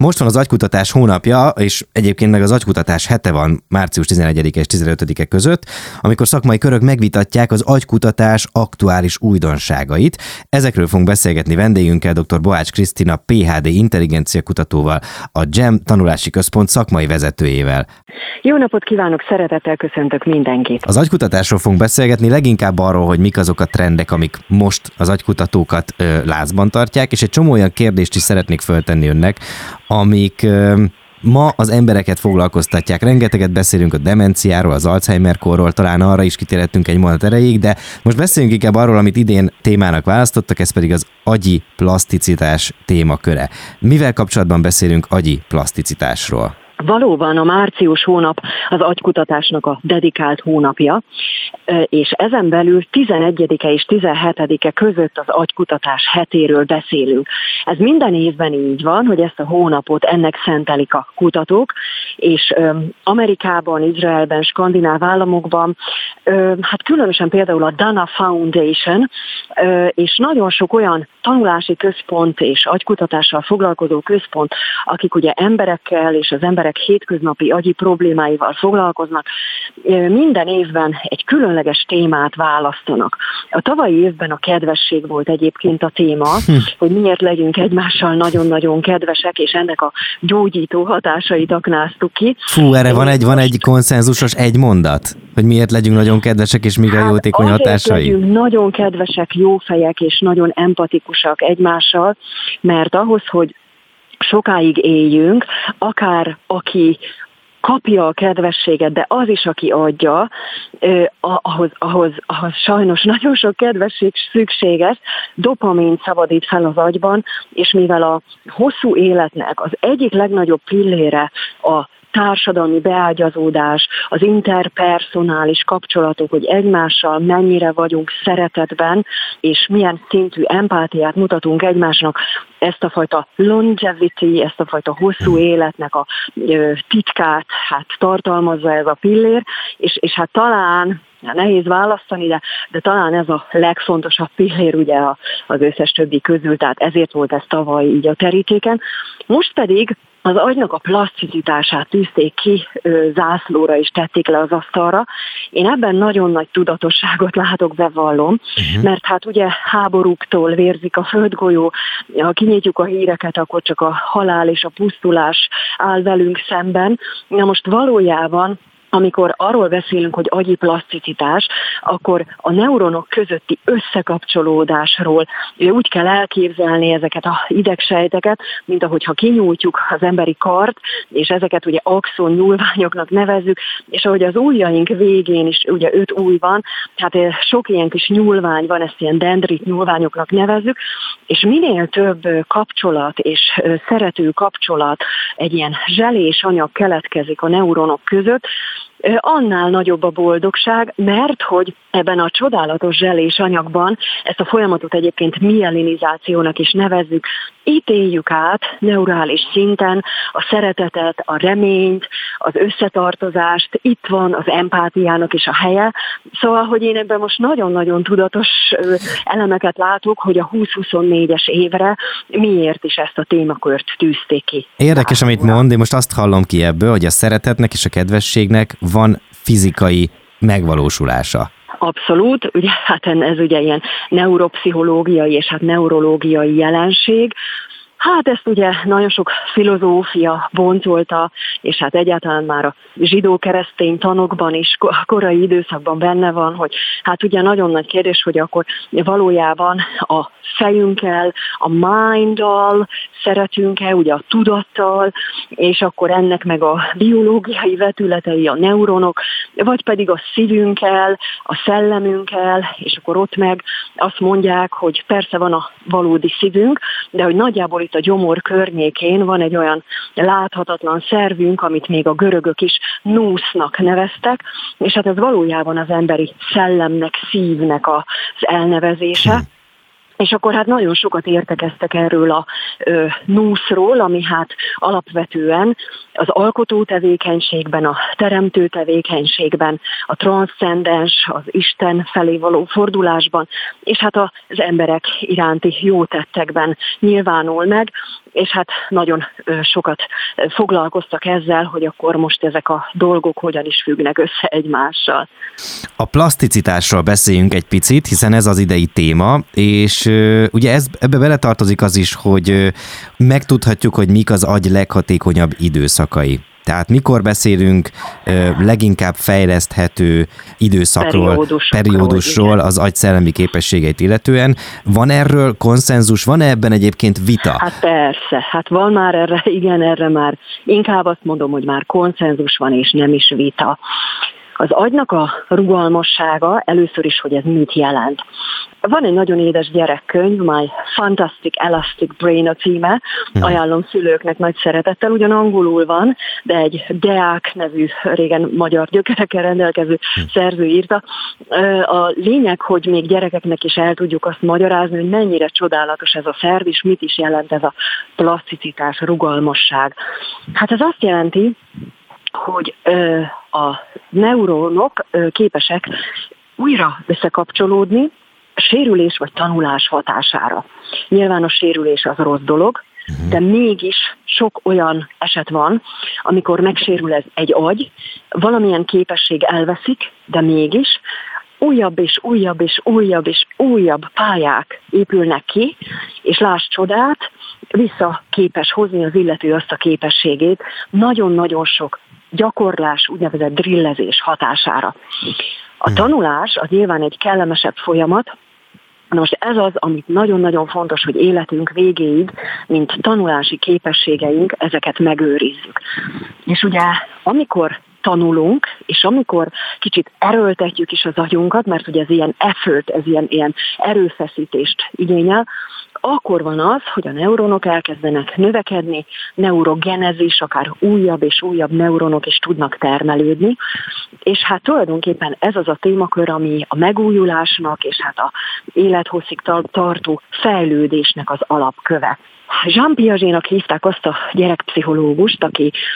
Most van az agykutatás hónapja, és egyébként meg az agykutatás hete van március 11-e és 15-e között, amikor szakmai körök megvitatják az agykutatás aktuális újdonságait. Ezekről fogunk beszélgetni vendégünkkel, dr. Boács Krisztina, PhD intelligencia kutatóval, a GEM tanulási központ szakmai vezetőjével. Jó napot kívánok, szeretettel köszöntök mindenkit. Az agykutatásról fogunk beszélgetni, leginkább arról, hogy mik azok a trendek, amik most az agykutatókat lázban tartják, és egy csomó olyan kérdést is szeretnék föltenni önnek, amik ma az embereket foglalkoztatják. Rengeteget beszélünk a demenciáról, az Alzheimer-korról, talán arra is kitérhettünk egy mondat erejéig, de most beszéljünk inkább arról, amit idén témának választottak, ez pedig az agyi plaszticitás témaköre. Mivel kapcsolatban beszélünk agyi plaszticitásról? Valóban a március hónap az agykutatásnak a dedikált hónapja, és ezen belül 11-e és 17-e között az agykutatás hetéről beszélünk. Ez minden évben így van, hogy ezt a hónapot ennek szentelik a kutatók, és Amerikában, Izraelben, skandináv államokban, hát különösen például a Dana Foundation, és nagyon sok olyan tanulási központ és agykutatással foglalkozó központ, akik ugye emberekkel és az emberek hétköznapi agyi problémáival foglalkoznak, minden évben egy különleges témát választanak. A tavalyi évben a kedvesség volt egyébként a téma, hogy miért legyünk egymással nagyon-nagyon kedvesek, és ennek a gyógyító hatásait aknáztuk ki. Fú, erre van egy konszenzusos egy mondat, hogy miért legyünk nagyon kedvesek, és mik a jótékony hatásai? Azért legyünk nagyon kedvesek, jófejek, és nagyon empatikusak egymással, mert ahhoz, hogy sokáig éljünk, akár aki kapja a kedvességet, de az is, aki adja, ahhoz sajnos nagyon sok kedvesség szükséges, dopamint szabadít fel az agyban, és mivel a hosszú életnek az egyik legnagyobb pillére a társadalmi beágyazódás, az interpersonális kapcsolatok, hogy egymással mennyire vagyunk szeretetben, és milyen szintű empátiát mutatunk egymásnak, ezt a fajta longevity, ezt a fajta hosszú életnek a titkát tartalmazza ez a pillér, és hát talán nehéz választani, de talán ez a legfontosabb pillér ugye az összes többi közül, tehát ezért volt ez tavaly így a terítéken. Most pedig az agynak a plaszticitását tűzték ki zászlóra és tették le az asztalra. Én ebben nagyon nagy tudatosságot látok, bevallom, mert hát ugye háborúktól vérzik a földgolyó, ha kinyitjuk a híreket, akkor csak a halál és a pusztulás áll velünk szemben. Na most valójában amikor arról beszélünk, hogy agyi plaszticitás, akkor a neuronok közötti összekapcsolódásról úgy kell elképzelni ezeket az idegsejteket, mint ahogyha kinyújtjuk az emberi kart, és ezeket ugye axon nyúlványoknak nevezzük, és ahogy az ujjaink végén is ugye 5 ujj van, hát sok ilyen kis nyúlvány van, ezt ilyen dendrit nyúlványoknak nevezzük, és minél több kapcsolat és szerető kapcsolat, egy ilyen zselés anyag keletkezik a neuronok között, annál nagyobb a boldogság, mert hogy ebben a csodálatos zselés anyagban, ezt a folyamatot egyébként mielinizációnak is nevezzük, itt éljük át neurális szinten a szeretetet, a reményt, az összetartozást, itt van az empátiának is a helye. Szóval, hogy én ebben most nagyon-nagyon tudatos elemeket látok, hogy a 2024-es évre miért is ezt a témakört tűzték ki. Érdekes, amit mond, én most azt hallom ki ebből, hogy a szeretetnek és a kedvességnek van fizikai megvalósulása. Abszolút, ugye, hát ez ugye ilyen neuropszichológiai és hát neurológiai jelenség. Hát ezt ugye nagyon sok filozófia boncolta, és hát egyáltalán már a zsidó-keresztény tanokban is a korai időszakban benne van, hogy hát ugye nagyon nagy kérdés, hogy akkor valójában a fejünkkel, a minddal szeretünk-e, ugye a tudattal, és akkor ennek meg a biológiai vetületei, a neuronok, vagy pedig a szívünkkel, a szellemünkkel, és akkor ott meg azt mondják, hogy persze van a valódi szívünk, de hogy nagyjából itt a gyomor környékén van egy olyan láthatatlan szervünk, amit még a görögök is núsznak neveztek, és hát ez valójában az emberi szellemnek, szívnek az elnevezése. És akkor hát nagyon sokat értekeztek erről a núszról, ami hát alapvetően az alkotó tevékenységben, a teremtő tevékenységben, a transzcendens, az Isten felé való fordulásban, és hát az emberek iránti jó tettekben nyilvánul meg. és hát nagyon sokat foglalkoztak ezzel, hogy akkor most ezek a dolgok hogyan is függnek össze egymással. A plaszticitásról beszéljünk egy picit, hiszen ez az idei téma, és ugye ebbe beletartozik az is, hogy megtudhatjuk, hogy mik az agy leghatékonyabb időszakai. Tehát mikor beszélünk leginkább fejleszthető időszakról, periódusról az agy szellemi képességeit illetően. Van erről konszenzus, van ebben egyébként vita? Hát persze, hát van már erre, igen, erre már inkább azt mondom, hogy már konszenzus van, és nem is vita. Az agynak a rugalmassága, először is, hogy ez mit jelent. Van egy nagyon édes gyerekkönyv, My Fantastic Elastic Brain a címe, ajánlom szülőknek nagy szeretettel, ugyan angolul van, de egy Deák nevű, régen magyar gyökerekkel rendelkező szerző írta. A lényeg, hogy még gyerekeknek is el tudjuk azt magyarázni, hogy mennyire csodálatos ez a szerv, és mit is jelent ez a plaszticitás, rugalmasság. Hát ez azt jelenti, hogy a neuronok képesek újra összekapcsolódni sérülés vagy tanulás hatására. Nyilván a sérülés az rossz dolog, de mégis sok olyan eset van, amikor megsérül egy agy, valamilyen képesség elveszik, de mégis újabb és újabb és újabb és újabb pályák épülnek ki, és láss csodát, vissza képes hozni az illető azt a képességét nagyon-nagyon sok gyakorlás, úgynevezett drillezés hatására. A tanulás az nyilván egy kellemesebb folyamat. Na most ez az, amit nagyon-nagyon fontos, hogy életünk végéig, mint tanulási képességeink, ezeket megőrizzük. És ugye, amikor tanulunk, és amikor kicsit erőltetjük is az agyunkat, mert ugye ez ilyen effort, ez ilyen erőfeszítést igényel, akkor van az, hogy a neuronok elkezdenek növekedni, neurogenezis, akár újabb és újabb neuronok is tudnak termelődni, és hát tulajdonképpen ez az a témakör, ami a megújulásnak és hát a élethosszig tartó fejlődésnek az alapköve. Jean Piaget-nak hívták azt a gyerekpszichológust,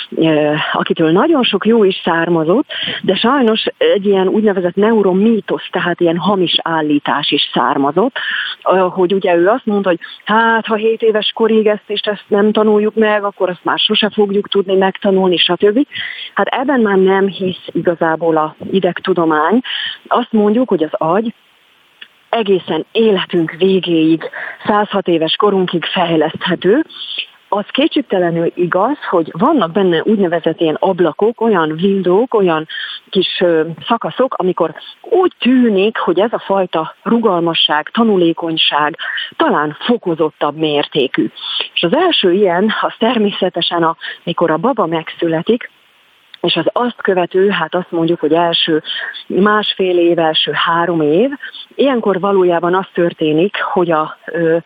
akitől nagyon sok jó is származott, de sajnos egy ilyen úgynevezett neuromítosz, tehát ilyen hamis állítás is származott, hogy ugye ő azt mondta, hogy hát ha 7 éves korig ezt nem tanuljuk meg, akkor azt már sose fogjuk tudni megtanulni, stb. Hát ebben már nem hisz igazából a idegtudomány. Azt mondjuk, hogy az agy egészen életünk végéig, 106 éves korunkig fejleszthető. Az kétségtelenül igaz, hogy vannak benne úgynevezett ilyen ablakok, olyan windowk, olyan kis szakaszok, amikor úgy tűnik, hogy ez a fajta rugalmasság, tanulékonyság talán fokozottabb mértékű. És az első ilyen, az természetesen, amikor a baba megszületik, és az azt követő, hát azt mondjuk, hogy első 1,5 év, első 3 év, ilyenkor valójában az történik, hogy a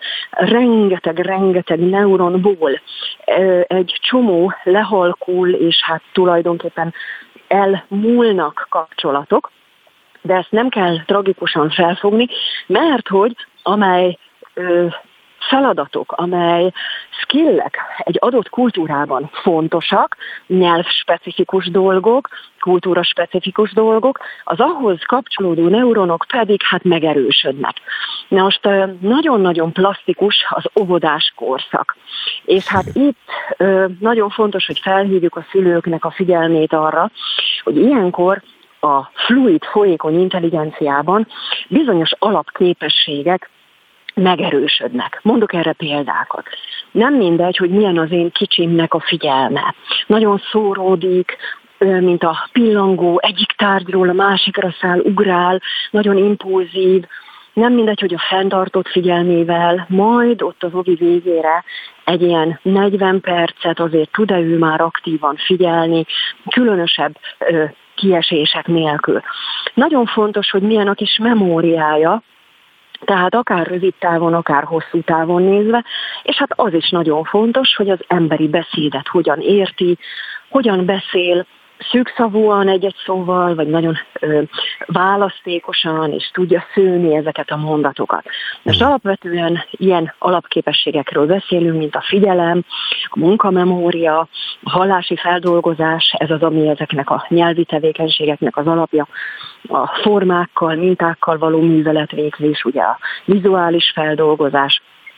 rengeteg neuronból egy csomó lehalkul, és hát tulajdonképpen elmúlnak kapcsolatok, de ezt nem kell tragikusan felfogni, mert hogy amely feladatok, amely skillek egy adott kultúrában fontosak, nyelvspecifikus dolgok, kultúraspecifikus dolgok, az ahhoz kapcsolódó neuronok pedig hát megerősödnek. Na most nagyon-nagyon plasztikus az óvodás korszak. És hát itt nagyon fontos, hogy felhívjuk a szülőknek a figyelmét arra, hogy ilyenkor a fluid, folyékony intelligenciában bizonyos alapképességek megerősödnek. Mondok erre példákat. Nem mindegy, hogy milyen az én kicsimnek a figyelme. Nagyon szóródik, mint a pillangó, egyik tárgyról a másikra száll, ugrál, nagyon impulzív. Nem mindegy, hogy a fenntartott figyelmével, majd ott az ovi végére egy ilyen 40 percet azért tud-e ő már aktívan figyelni, különösebb kiesések nélkül. Nagyon fontos, hogy milyen a kis memóriája, tehát akár rövid távon, akár hosszú távon nézve, és hát az is nagyon fontos, hogy az emberi beszédet hogyan érti, hogyan beszél, szűkszavúan egy-egy szóval, vagy nagyon választékosan, és tudja szőni ezeket a mondatokat. Most alapvetően ilyen alapképességekről beszélünk, mint a figyelem, a munkamemória, a hallási feldolgozás, ez az, ami ezeknek a nyelvi tevékenységeknek az alapja, a formákkal, mintákkal való műveletvégzés, ugye a vizuális feldolgozás,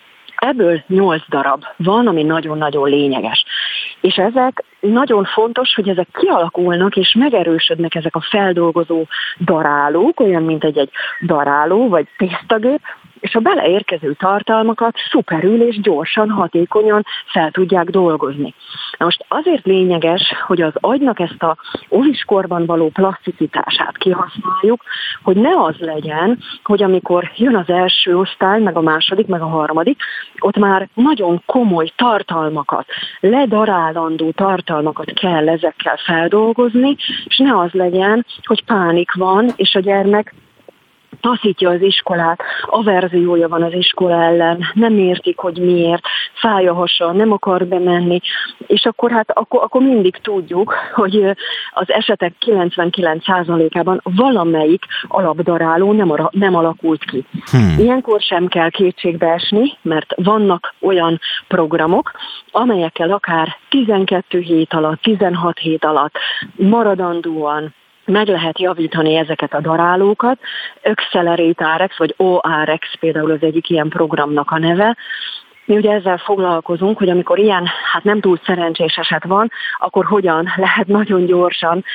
Ebből 8 darab van, ami nagyon-nagyon lényeges. És ezek nagyon fontos, hogy ezek kialakulnak és megerősödnek ezek a feldolgozó darálók, olyan, mint egy daráló vagy tésztagép, és a beleérkező tartalmakat szuperül és gyorsan, hatékonyan fel tudják dolgozni. Na most azért lényeges, hogy az agynak ezt a óviskorban való plaszticitását kihasználjuk, hogy ne az legyen, hogy amikor jön az első osztály, meg a második, meg a harmadik, ott már nagyon komoly tartalmakat, ledarálandó tartalmakat kell ezekkel feldolgozni, és ne az legyen, hogy pánik van, és a gyermek taszítja az iskolát, averziója van az iskola ellen, nem értik, hogy miért, fáj a hasa, nem akar bemenni, és akkor mindig tudjuk, hogy az esetek 99%-ában valamelyik alapdaráló nem alakult ki. Ilyenkor sem kell kétségbe esni, mert vannak olyan programok, amelyekkel akár 12 hét alatt, 16 hét alatt maradandóan meg lehet javítani ezeket a darálókat. Accelerate RX, vagy ORX például az egyik ilyen programnak a neve. Mi ugye ezzel foglalkozunk, hogy amikor ilyen, nem túl szerencsés eset van, akkor hogyan lehet nagyon gyorsan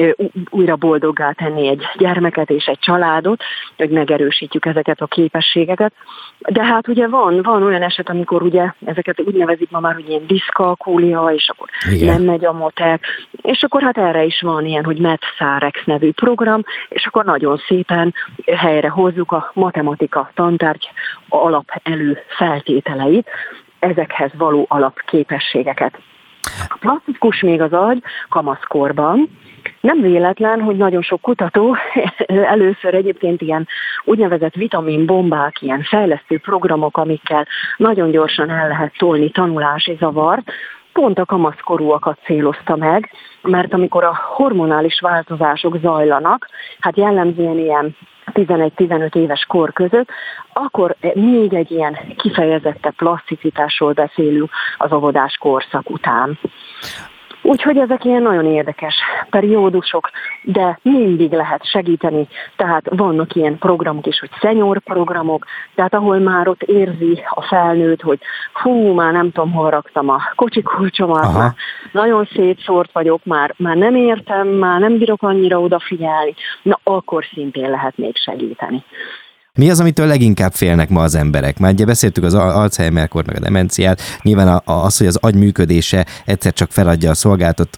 újra boldoggá tenni egy gyermeket és egy családot, hogy megerősítjük ezeket a képességeket. De ugye van olyan eset, amikor ugye ezeket úgy nevezik ma már, hogy ilyen diszkalkúlia, és akkor nem megy a matek, és akkor erre is van ilyen, hogy METSZÁREX nevű program, és akkor nagyon szépen helyre hozzuk a matematika tantárgy alapelő feltételeit, ezekhez való alapképességeket. A plastikus még az agy kamaszkorban. Nem véletlen, hogy nagyon sok kutató először egyébként ilyen úgynevezett vitaminbombák, ilyen fejlesztő programok, amikkel nagyon gyorsan el lehet tolni tanulási zavart, pont a kamaszkorúakat célozta meg, mert amikor a hormonális változások zajlanak, jellemzően ilyen 11-15 éves kor között, akkor még egy ilyen kifejezettebb plaszticitásról beszélünk az óvodás korszak után. Úgyhogy ezek ilyen nagyon érdekes periódusok, de mindig lehet segíteni, tehát vannak ilyen programok is, hogy senior programok, tehát ahol már ott érzi a felnőtt, hogy már nem tudom, hol raktam a kocsikulcsomat, már nagyon szétszórt vagyok, már nem értem, már nem bírok annyira odafigyelni, na akkor szintén lehet még segíteni. Mi az, amitől leginkább félnek ma az emberek? Már ugye beszéltük az Alzheimer-kort, meg a demenciát, nyilván az, hogy az agy működése egyszer csak feladja a szolgáltat,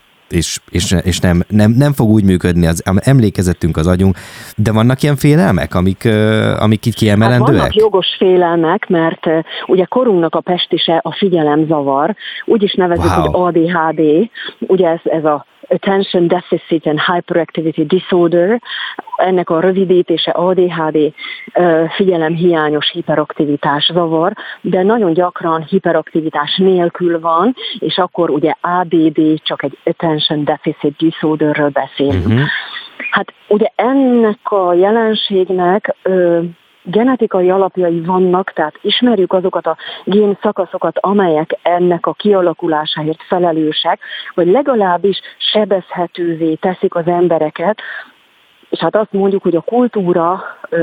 és nem fog úgy működni az emlékezetünk, az agyunk, de vannak ilyen félelmek, amik itt kiemelendőek? Vannak jogos félelmek, mert ugye korunknak a pestise a figyelemzavar, úgy is nevezzük, hogy ADHD, ugye ez a Attention Deficit and Hyperactivity Disorder, ennek a rövidítése ADHD, figyelemhiányos hiperaktivitás zavar, de nagyon gyakran hiperaktivitás nélkül van, és akkor ugye ADD, csak egy Attention Deficit Disorderről beszélünk. Ugye ennek a jelenségnek genetikai alapjai vannak, tehát ismerjük azokat a gén szakaszokat, amelyek ennek a kialakulásáért felelősek, vagy legalábbis sebezhetővé teszik az embereket, és azt mondjuk, hogy a kultúra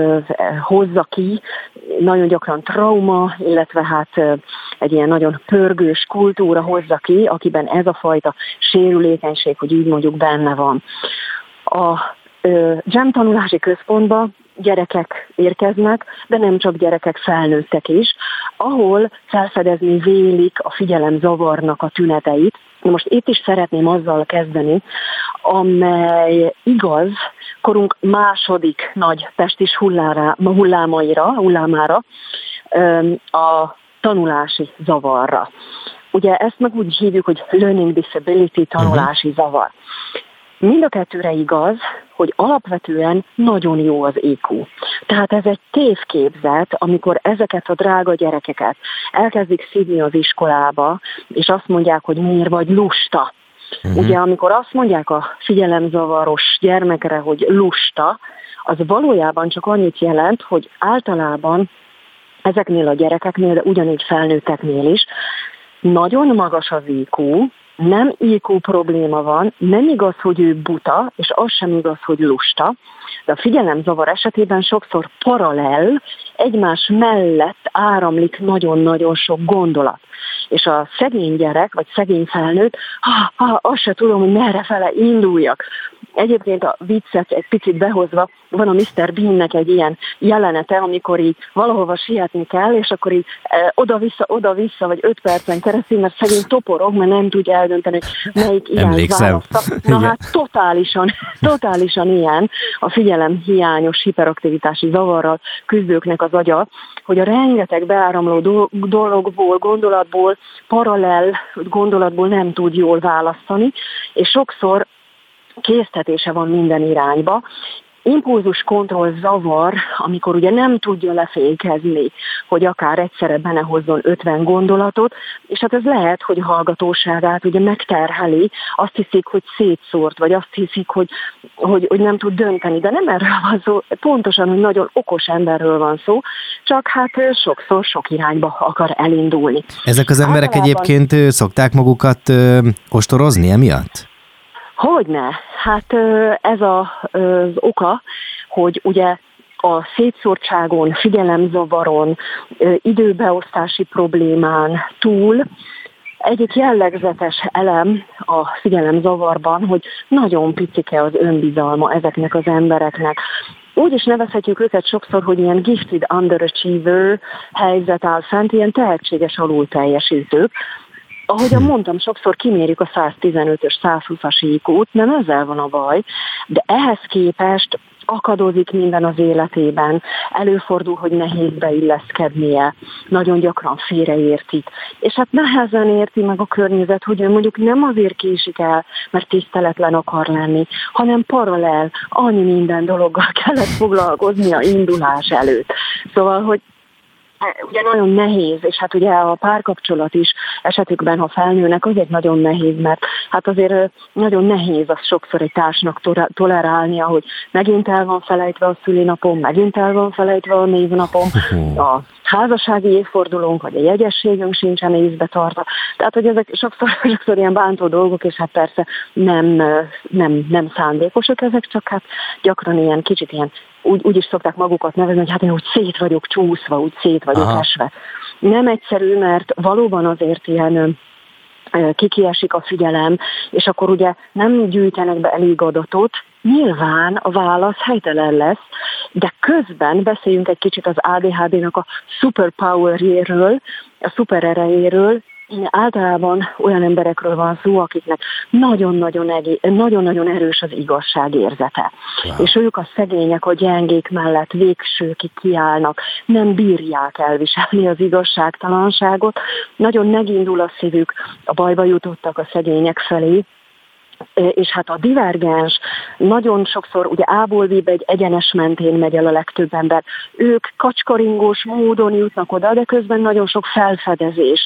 hozza ki, nagyon gyakran trauma, illetve egy ilyen nagyon pörgős kultúra hozza ki, akiben ez a fajta sérülékenység, hogy így mondjuk benne van. A GEM tanulási központba gyerekek érkeznek, de nem csak gyerekek, felnőttek is, ahol felfedezni vélik a figyelemzavarnak a tüneteit. Most itt is szeretném azzal kezdeni, amely igaz korunk második nagy pestis hullámára, a tanulási zavarra. Ugye ezt meg úgy hívjuk, hogy learning disability, tanulási zavar. Mind a kettőre igaz, hogy alapvetően nagyon jó az IQ. Tehát ez egy tévképzet, amikor ezeket a drága gyerekeket elkezdik szívni az iskolába, és azt mondják, hogy miért vagy lusta. Ugye amikor azt mondják a figyelemzavaros gyermekre, hogy lusta, az valójában csak annyit jelent, hogy általában ezeknél a gyerekeknél, de ugyanígy felnőtteknél is, nagyon magas az IQ, nem IQ probléma van, nem igaz, hogy ő buta, és az sem igaz, hogy lusta, de a figyelemzavar esetében sokszor paralel, egymás mellett áramlik nagyon-nagyon sok gondolat. És a szegény gyerek, vagy szegény felnőtt, azt se tudom, hogy merrefele induljak. Egyébként a viccet egy picit behozva, van a Mr. Beannek egy ilyen jelenete, amikor így valahova sietni kell, és akkor így oda-vissza, vagy 5 percen keresztül, mert szegény toporog, mert nem tudja eldönteni, hogy melyik irányt választa. Na hát totálisan ilyen a figyelemhiányos hiperaktivitási zavarral küzdőknek az agya, hogy a rengeteg beáramló dologból, gondolatból, paralel gondolatból nem tud jól választani, és sokszor késztetése van minden irányba. Impulzus kontroll zavar, amikor ugye nem tudja lefékezni, hogy akár egyszerre benne hozzon 50 gondolatot, és hát ez lehet, hogy hallgatóságát ugye megterheli, azt hiszik, hogy szétszórt, vagy azt hiszik, hogy nem tud dönteni, de nem erről van szó, pontosan, hogy nagyon okos emberről van szó, csak hát sokszor sok irányba akar elindulni. Ezek az emberek egyébként szokták magukat ostorozni emiatt? Hogyne? Hát ez az oka, hogy ugye a szétszórtságon, figyelemzavaron, időbeosztási problémán túl egyik jellegzetes elem a figyelemzavarban, hogy nagyon picike az önbizalma ezeknek az embereknek. Úgy is nevezhetjük őket sokszor, hogy ilyen gifted underachiever helyzet áll fent, ilyen tehetséges alulteljesítők. Ahogyan mondtam, sokszor kimérjük a 115-ös, 120-as IQ-t, nem ezzel van a baj, de ehhez képest akadozik minden az életében, előfordul, hogy nehéz beilleszkednie, nagyon gyakran félreértik, és hát nehezen érti meg a környezet, hogy ő mondjuk nem azért késik el, mert tiszteletlen akar lenni, hanem paralel, annyi minden dologgal kellett foglalkoznia indulás előtt. Szóval, hogy ugye nagyon nehéz, és hát ugye a párkapcsolat is esetükben, ha felnőnek, azért nagyon nehéz, mert hát azért nagyon nehéz az sokszor egy társnak tolerálnia, hogy megint el van felejtve a szülinapom, megint el van felejtve a névnapom, a házassági évfordulónk, vagy a jegyességünk sincsen észbe tartva. Tehát, hogy ezek sokszor ilyen bántó dolgok, és hát persze nem szándékosak ezek, csak hát gyakran ilyen kicsit ilyen úgy is szokták magukat nevezni, hogy hát én úgy szét vagyok csúszva, úgy szét vagyok esve. Nem egyszerű, mert valóban azért ilyen kiesik a figyelem, és akkor ugye nem gyűjtenek be elég adatot, nyilván a válasz helytelen lesz, de közben beszéljünk egy kicsit az ADHD-nak a superpowerjéről, a szupererejéről. Általában olyan emberekről van szó, akiknek nagyon-nagyon erős az igazságérzete. Wow. És ők a szegények, a gyengék mellett végsőkig kiállnak, nem bírják elviselni az igazságtalanságot, nagyon megindul a szívük, a bajba jutottak a szegények felé, és hát a divergens nagyon sokszor ugye A-ból B-be egy egyenes mentén megy el a legtöbb ember. Ők kacskaringós módon jutnak oda, de közben nagyon sok felfedezés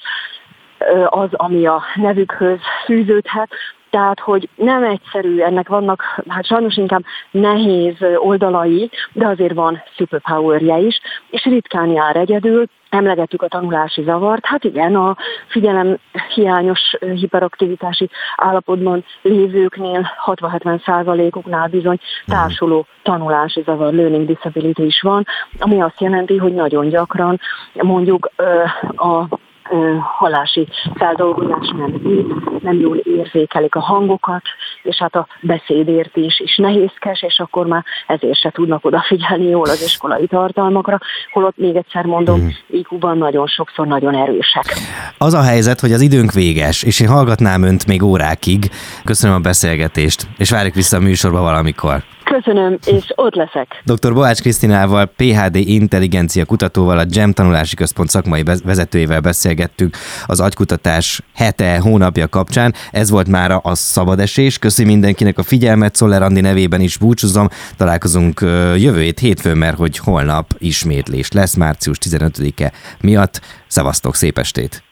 az, ami a nevükhöz fűződhet. Tehát, hogy nem egyszerű, ennek vannak, hát sajnos inkább nehéz oldalai, de azért van superpowerje is, és ritkán jár egyedül. Emlegettük a tanulási zavart, hát igen, a figyelemhiányos hiperaktivitási állapotban lévőknél 60-70%-uknál bizony társuló tanulási zavar, learning disability is van, ami azt jelenti, hogy nagyon gyakran mondjuk a hallási feldolgozás nem jól érzékelik a hangokat, és hát a beszédért is nehézkes, és akkor már ezért se tudnak odafigyelni jól az iskolai tartalmakra, holott még egyszer mondom, IQ-ban nagyon sokszor nagyon erősek. Az a helyzet, hogy az időnk véges, és én hallgatnám önt még órákig. Köszönöm a beszélgetést, és várjuk vissza a műsorba valamikor. Köszönöm, és ott leszek. Dr. Boács Krisztinával, PhD intelligencia kutatóval, a GEM tanulási központ szakmai vezetőjével beszélgettünk az agykutatás hónapja kapcsán. Ez volt mára a szabadesés. Köszönöm mindenkinek a figyelmet, Szoller Andi nevében is búcsúzom. Találkozunk jövő hétfőn, mert hogy holnap ismétlés lesz március 15-e miatt. Szevasztok, szép estét!